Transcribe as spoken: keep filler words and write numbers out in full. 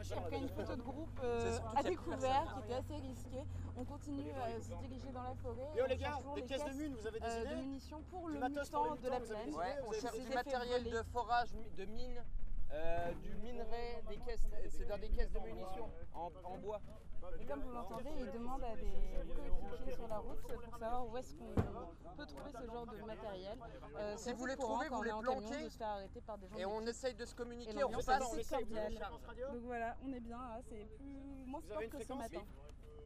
marche, après une photo de groupe euh, à découvert qui était assez risquée. On continue à se diriger dans la forêt. Yo et les on gars, cherche toujours des les pièces de caisses, mines, vous avez des euh, idées? de munitions pour Du le matos pour les mutant de la mutants, vous avez plaine. des Ouais, idées? on Vous avez cherche des du idées? matériel de forage, de mine, euh, du minerai, des caisses, c'est dans des caisses de munitions en, en bois. Et comme vous l'entendez, il demande à des coéquipiers sur la route pour savoir où est-ce qu'on peut trouver ce genre de matériel. Euh, Si c'est vous assez les courant trouvez, quand vous on les est en camion planquez. de se faire arrêter par des gens. Et on d'équipe. essaye de se Et communiquer, on l'ambiance passe. est assez cordiale. Radio. Donc voilà, on est bien là, c'est plus moins Vous avez sport une que ce fréquence? matin.